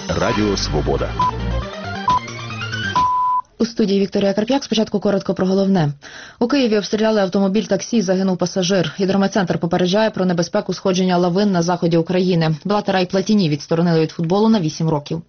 Радіо Свобода. У студії Вікторія Карп'як. Спочатку коротко про головне. У Києві обстріляли автомобіль таксі, загинув пасажир. Гідрометцентр попереджає про небезпеку сходження лавин на заході України. Блатера і Платіні відсторонили від футболу на 8 років.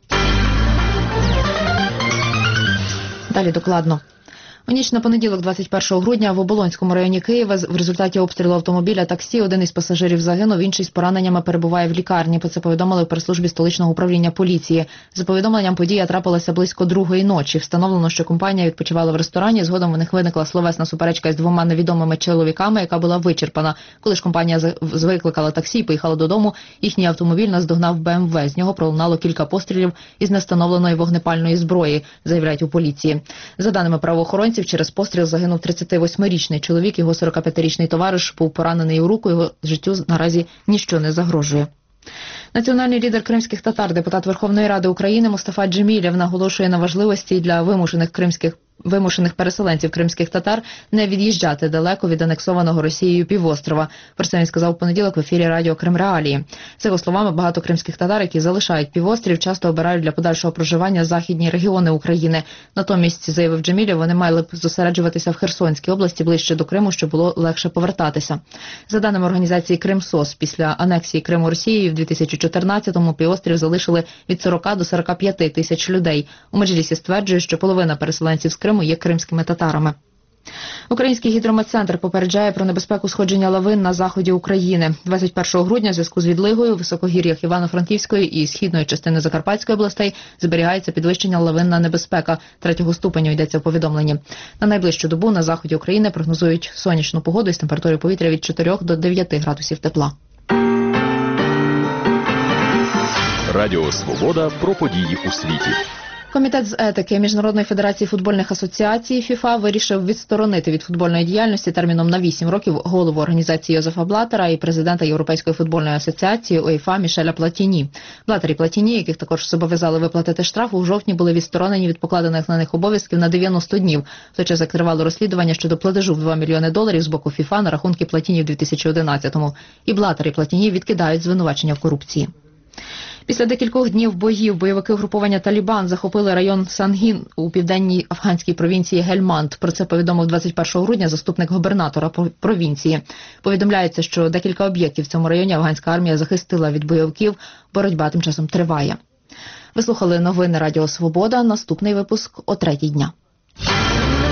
Далі докладно. У ніч на понеділок, 21 грудня, в Оболонському районі Києва в результаті обстрілу автомобіля таксі один із пасажирів загинув, інший з пораненнями перебуває в лікарні. Про це повідомили в прес-службі столичного управління поліції. За повідомленням, подія трапилася близько 2-ї ночі. Встановлено, що компанія відпочивала в ресторані. Згодом у них виникла словесна суперечка з двома невідомими чоловіками, яка була вичерпана. Коли ж компанія викликала таксі і поїхала додому, їхній автомобіль наздогнав БМВ. З нього пролунало кілька пострілів із невстановленої вогнепальної зброї, заявляють у поліції. За даними правоохоронців, через постріл загинув 38-річний чоловік, його 45-річний товариш був поранений у руку, його життю наразі ніщо не загрожує. Національний лідер кримських татар, депутат Верховної Ради України Мустафа Джемілєв наголошує на важливості для вимушених переселенців кримських татар не від'їжджати далеко від анексованого Росією півострова. Про це він сказав у понеділок в ефірі радіо «Крим Реалії». За його словами, багато кримських татар, які залишають півострів, часто обирають для подальшого проживання західні регіони України. Натомість, заявив Джемілєв, вони мали б зосереджуватися в Херсонській області ближче до Криму, щоб було легше повертатися. За даними організації «Кримсос», після анексії Криму Росією в 2014-му півострів залишили від 40 до 45 тисяч людей. У Меджлісі стверджують, що половина переселенців з Криму є кримськими татарами. Український гідрометцентр попереджає про небезпеку сходження лавин на заході України. 21 грудня в зв'язку з відлигою в високогір'ях Івано-Франківської і східної частини Закарпатської областей зберігається підвищення лавинна небезпека 3-го ступеню, йдеться в повідомленні. На найближчу добу на заході України прогнозують сонячну погоду із температурою повітря від 4 до 9 градусів тепла. Радіо Свобода про події у світі. Комітет з етики Міжнародної федерації футбольних асоціацій ФІФА вирішив відсторонити від футбольної діяльності терміном на 8 років голову організації Йозефа Блатера і президента Європейської футбольної асоціації УЄФА Мішеля Платіні. Блатер і Платіні, яких також зобов'язали виплатити штраф, у жовтні були відсторонені від покладених на них обов'язків на 90 днів. В той час як тривало розслідування щодо платежу в $2 мільйони з боку ФІФА на рахунки Платіні в 2011-му. І Блатер і Платіні відкидають звинувачення в корупції. Після декількох днів боїв бойовики угруповання «Талібан» захопили район Сангін у південній афганській провінції Гельманд. Про це повідомив 21 грудня заступник губернатора провінції. Повідомляється, що декілька об'єктів в цьому районі афганська армія захистила від бойовиків. Боротьба тим часом триває. Ви слухали новини Радіо Свобода. Наступний випуск о 3:00 дня.